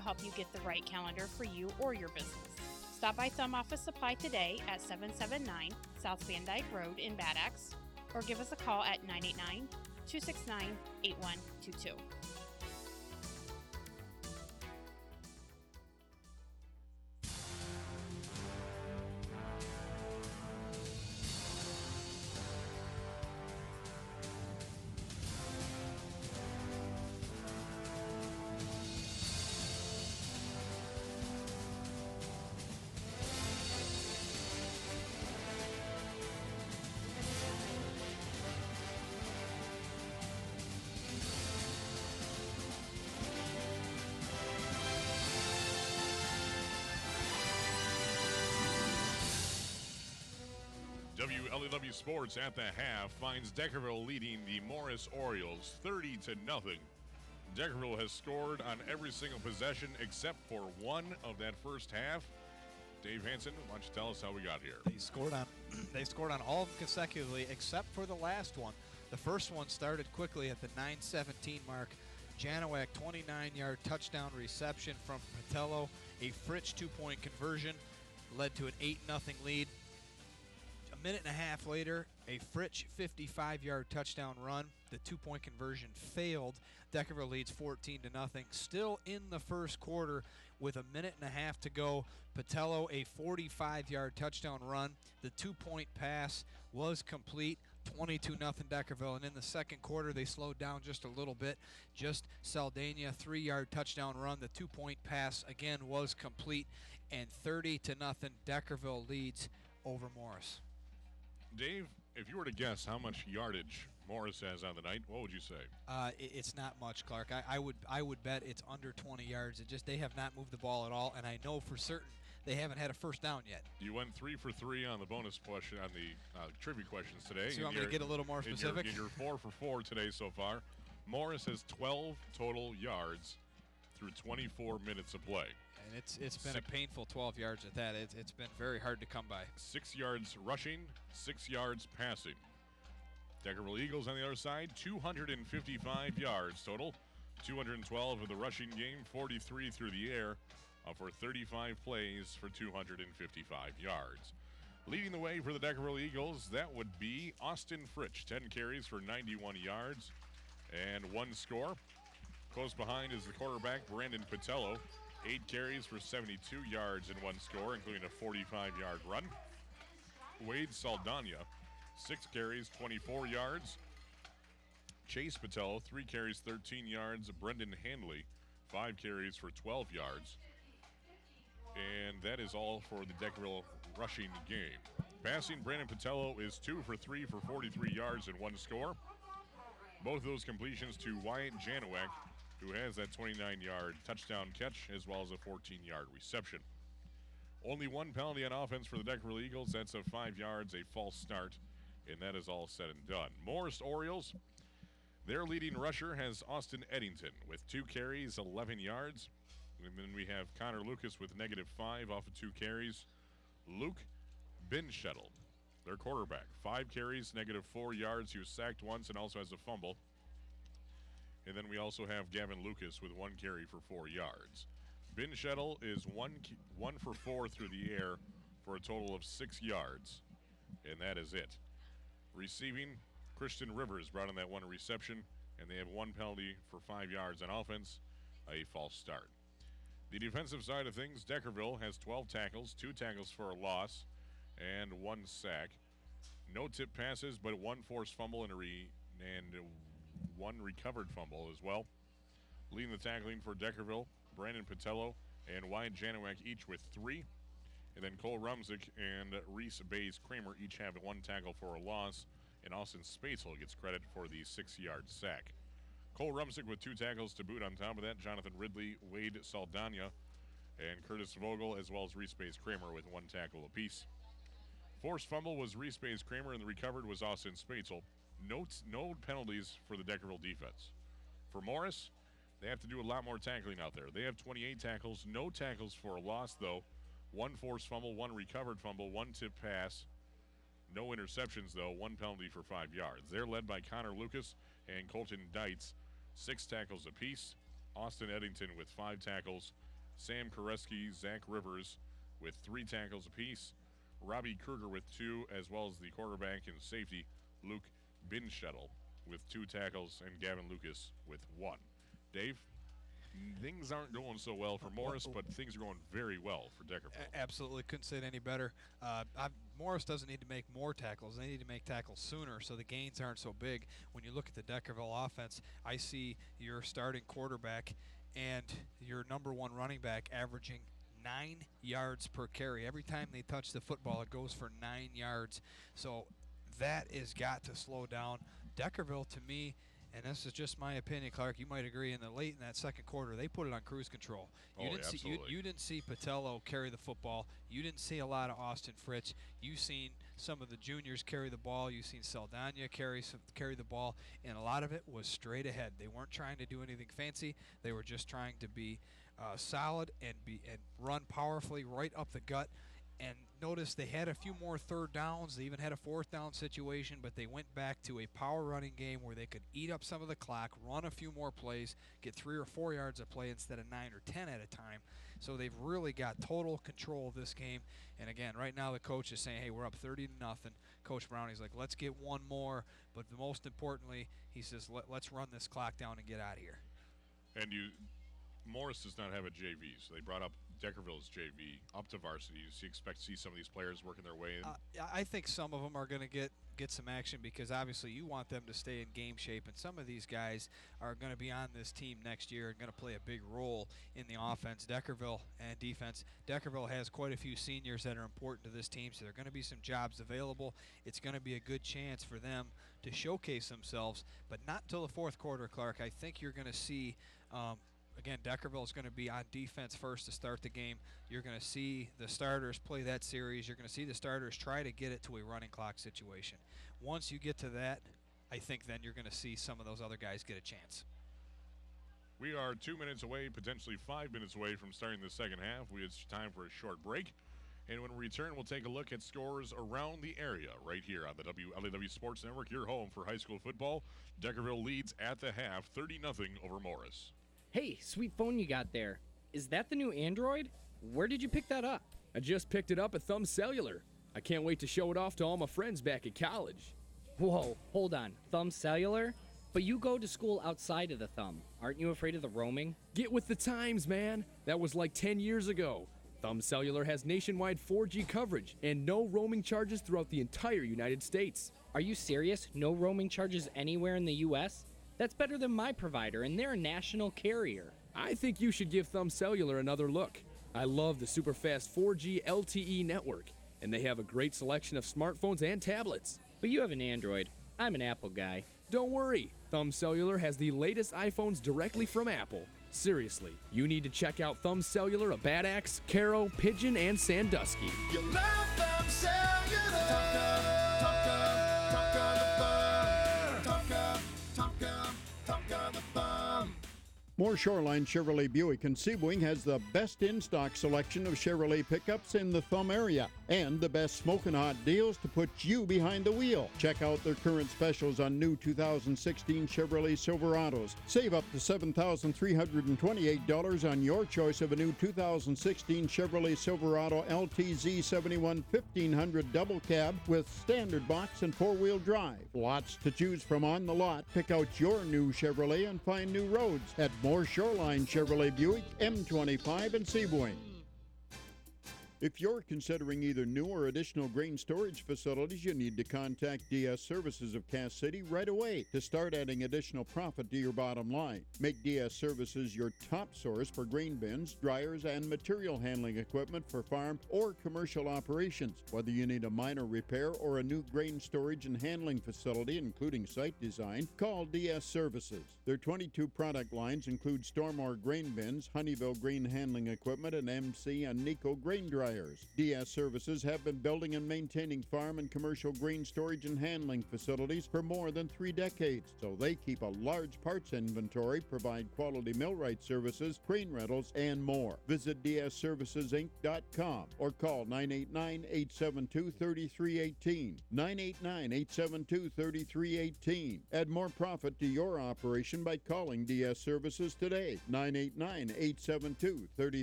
help you get the right calendar for you or your business. Stop by Thumb Office Supply today at 779 South Van Dyke Road in Bad Axe, or give us a call at 989-269-8122. WLEW Sports at the half finds Deckerville leading the Morris Orioles 30-0. Deckerville has scored on every single possession except for one of that first half. Dave Hansen, why don't you tell us how we got here? They scored on all of them consecutively except for the last one. The first one started quickly at the 9:17 mark. Janowak 29-yard touchdown reception from Patello. A Fritsch 2-point conversion led to an 8-0 lead. A minute and a half later, a Fritsch 55-yard touchdown run. The 2-point conversion failed. Deckerville leads 14-0. Still in the first quarter with a minute and a half to go. Patello, a 45-yard touchdown run. The 2-point pass was complete. 22-0 Deckerville. And in the second quarter, they slowed down just a little bit. Just Saldana, 3-yard touchdown run. The 2-point pass, again, was complete. And 30-0 Deckerville leads over Morris. Dave, if you were to guess how much yardage Morris has on the night, what would you say? It's not much, Clark. I would bet it's under 20 yards. They have not moved the ball at all, and I know for certain they haven't had a first down yet. You went 3 for 3 on the bonus question on the trivia questions today. So you want me to get a little more specific? You're 4 for 4 today so far. Morris has 12 total yards through 24 minutes of play. And it's been a painful 12 yards at that. It's been very hard to come by. 6 yards rushing, 6 yards passing. Deckerville Eagles on the other side, 255 yards total. 212 of the rushing game, 43 through the air for 35 plays for 255 yards. Leading the way for the Deckerville Eagles, that would be Austin Fritsch, 10 carries for 91 yards and 1 score. Close behind is the quarterback, Brandon Patello, 8 carries for 72 yards and 1 score, including a 45-yard run. Wade Saldana, 6 carries, 24 yards. Chase Patello, 3 carries, 13 yards. Brendan Handley, 5 carries for 12 yards. And that is all for the Deckerville rushing game. Passing, Brandon Patello is 2 for 3 for 43 yards and 1 score. Both of those completions to Wyatt Janowak, who has that 29-yard touchdown catch as well as a 14-yard reception. Only one penalty on offense for the Deckerville Eagles. That's a 5 yards, a false start, and that is all said and done. Morris Orioles, their leading rusher has Austin Eddington with 2 carries, 11 yards. And then we have Connor Lucas with -5 off of 2 carries. Luke Binschettel, their quarterback, 5 carries, -4 yards. He was sacked once and also has a fumble. And then we also have Gavin Lucas with 1 carry for 4 yards. Binschettel is 1 for 4 through the air for a total of 6 yards. And that is it. Receiving, Christian Rivers brought in that 1 reception, and they have 1 penalty for 5 yards on offense, a false start. The defensive side of things, Deckerville has 12 tackles, 2 tackles for a loss, and 1 sack. No tip passes, but 1 forced fumble and 1 recovered fumble as well. Leading the tackling for Deckerville, Brandon Patello and Wyatt Janowak each with 3. And then Cole Rumsick and Reese Bays Kramer each have 1 tackle for a loss. And Austin Spatzel gets credit for the 6-yard sack. Cole Rumsick with 2 tackles to boot. On top of that, Jonathan Ridley, Wade Saldana, and Curtis Vogel, as well as Reese Bays Kramer with 1 tackle apiece. Forced fumble was Reese Bays Kramer, and the recovered was Austin Spatzel. No penalties for the Deckerville defense. For Morris, they have to do a lot more tackling out there. They have 28 tackles, no tackles for a loss, though. 1 forced fumble, 1 recovered fumble, 1 tip pass. No interceptions, though. 1 penalty for 5 yards. They're led by Connor Lucas and Colton Deitz, 6 tackles apiece. Austin Eddington with 5 tackles Sam Koreski, Zach Rivers with 3 tackles apiece. Robbie Kruger with 2, as well as the quarterback and safety, Luke Binschettel, with 2 tackles, and Gavin Lucas with 1. Dave, things aren't going so well for Morris, but things are going very well for Deckerville. Absolutely, couldn't say it any better. Morris doesn't need to make more tackles. They need to make tackles sooner so the gains aren't so big. When you look at the Deckerville offense, I see your starting quarterback and your number 1 running back averaging 9 yards per carry. Every time they touch the football, it goes for 9 yards. So that has got to slow down. Deckerville, to me, and this is just my opinion, Clark, you might agree, in that second quarter, they put it on cruise control. You didn't see Patello carry the football. You didn't see a lot of Austin Fritz. You've seen some of the juniors carry the ball. You've seen Saldana carry the ball, and a lot of it was straight ahead. They weren't trying to do anything fancy. They were just trying to be solid and run powerfully right up the gut. And notice they had a few more third downs. They even had a 4th down situation, but they went back to a power running game where they could eat up some of the clock, run a few more plays, get 3 or 4 yards a play instead of 9 or 10 at a time. So they've really got total control of this game. And again, right now the coach is saying, hey, we're up 30-0. Coach Brownie's like, let's get 1 more. But most importantly, he says, let's run this clock down and get out of here. And Morris does not have a JV, so they brought up Deckerville's JV up to varsity. You expect to see some of these players working their way in? I think some of them are going to get some action because obviously you want them to stay in game shape, and some of these guys are going to be on this team next year and going to play a big role in the offense, Deckerville, and defense. Deckerville has quite a few seniors that are important to this team, so there are going to be some jobs available. It's going to be a good chance for them to showcase themselves, but not until the 4th quarter, Clark. I think you're going to see again, Deckerville is going to be on defense first to start the game. You're going to see the starters play that series. You're going to see the starters try to get it to a running clock situation. Once you get to that, I think then you're going to see some of those other guys get a chance. We are 2 minutes away, potentially 5 minutes away from starting the second half. It's time for a short break. And when we return, we'll take a look at scores around the area right here on the WLAW Sports Network, your home for high school football. Deckerville leads at the half, 30-0 over Morris. Hey, sweet phone you got there. Is that the new Android? Where did you pick that up? I just picked it up at Thumb Cellular. I can't wait to show it off to all my friends back at college. Whoa, hold on. Thumb Cellular? But you go to school outside of the Thumb. Aren't you afraid of the roaming? Get with the times, man. That was like 10 years ago. Thumb Cellular has nationwide 4G coverage and no roaming charges throughout the entire United States. Are you serious? No roaming charges anywhere in the U.S.? That's better than my provider, and they're a national carrier. I think you should give Thumb Cellular another look. I love the super fast 4G LTE network, and they have a great selection of smartphones and tablets. But you have an Android. I'm an Apple guy. Don't worry, Thumb Cellular has the latest iPhones directly from Apple. Seriously, you need to check out Thumb Cellular of Bad Axe, Caro, Pigeon, and Sandusky. You love Thumb Cellular. Moore Shoreline Chevrolet Buick in Sebring has the best in-stock selection of Chevrolet pickups in the Thumb area and the best smoking hot deals to put you behind the wheel. Check out their current specials on new 2016 Chevrolet Silverados. Save up to $7,328 on your choice of a new 2016 Chevrolet Silverado LTZ 71 1500 double cab with standard box and four-wheel drive. Lots to choose from on the lot. Pick out your new Chevrolet and find new roads at Moore Shoreline Chevrolet Buick, M25 in Sebring. If you're considering either new or additional grain storage facilities, you need to contact DS Services of Cass City right away to start adding additional profit to your bottom line. Make DS Services your top source for grain bins, dryers, and material handling equipment for farm or commercial operations. Whether you need a minor repair or a new grain storage and handling facility, including site design, call DS Services. Their 22 product lines include Stormore grain bins, Honeyville grain handling equipment, and MC and Nico grain dryers. DS Services have been building and maintaining farm and commercial grain storage and handling facilities for more than 3 decades, so they keep a large parts inventory, provide quality millwright services, crane rentals, and more. Visit dsservicesinc.com or call 989-872-3318. 989-872-3318. Add more profit to your operation by calling DS Services today. 989-872-3318.